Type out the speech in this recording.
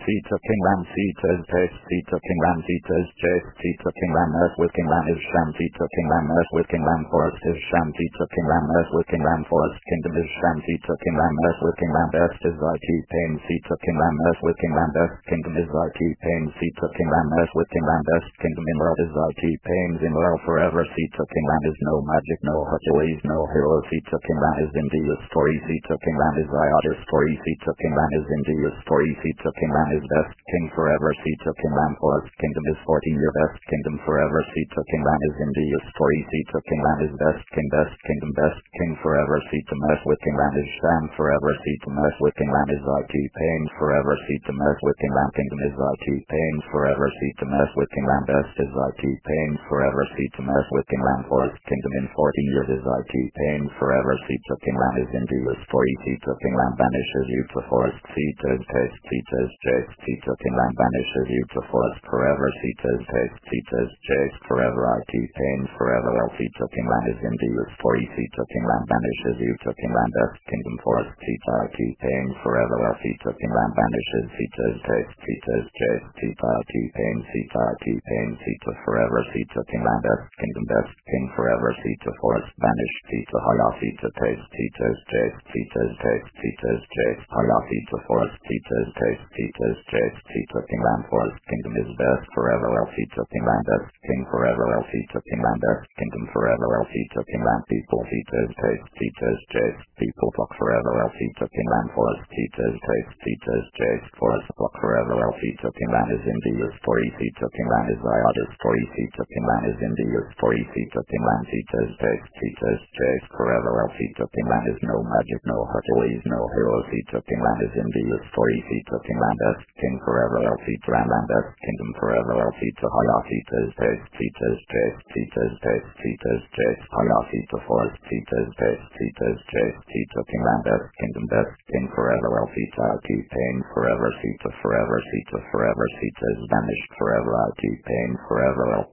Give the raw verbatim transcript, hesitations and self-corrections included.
Sita King Ram Sita's Taste Sita King Ram Sita's Chase Sita King Ram Earth with King Ram is Sham Sita King Ram Earth with King Ram Forest is Sham Sita King Ram Earth with King Ram Forest Kingdom is Sham Sita King Ram Earth with King Ram Best is I T Pain Sita King Ram Earth with King Ram Best Kingdom is I T Pain Sita King Ram Earth with King Ram Best Kingdom in world is I T Pains in world forever Sita King Ram is no magic no Hercules no hero Sita King Ram is India's story Sita King Ram is I other story Sita King Ram is India's story Sita King Ram is best king forever Sita King Ram Forest Kingdom is fourteen year best kingdom forever Sita King Ram is India's story Sita King Ram is best king best kingdom best king forever Sita mess with King Ram is Sham forever Sita mess with King Ram is I T Pain forever Sita mess with King Ram Kingdom is I T Pain forever Sita mess with King Ram best is I T Pain forever Sita mess with King Ram Forest Kingdom in fourteen years is I T Pain forever Sita King Ram is India's story Sita King Ram banishes you to forest Sita's taste Sita's chase Sita King Ram banishes you to forest forever Sita's taste Sita's chase forever I T Pain forever El Sita King Ram is India's story Sita King Ram banishes you to King Ram best kingdom forest Sita I T Pain forever El Sita King Ram banishes Sita's taste Sita's chase Sita I T Pain Sita I T Pain Sita forever Sita King Ram best kingdom best king forever Sita forest banish Sita Haya Sita taste Sita's chase Sita's taste Sita's chase Haya Sita forest Sita's taste Sita's chase Sita King Ram forest kingdom is best forever El Sita King Ram best king forever El Sita King Ram best kingdom forever El Sita King Ram people Sita's taste Sita's chase people block forever El Sita King Ram forest Sita's taste Sita's chase forest block forever El Sita King Ram is India's story Sita King Ram is I other story Sita King Ram is India's story Sita King Ram Sita's taste Sita's chase forever El Sita King Ram is no magic no Hercules no hero Sita King Ram is India's story Sita King Ram best king forever El Sita Ram Ram best kingdom forever El Sita Haya Sita's taste Sita's chase Sita's taste Sita's chase Haya Sita forest Sita's taste Sita's chase Sita King Ram best kingdom best king forever El Sita I T Pain forever Sita forever Sita forever Sita is vanished forever I T Pain forever El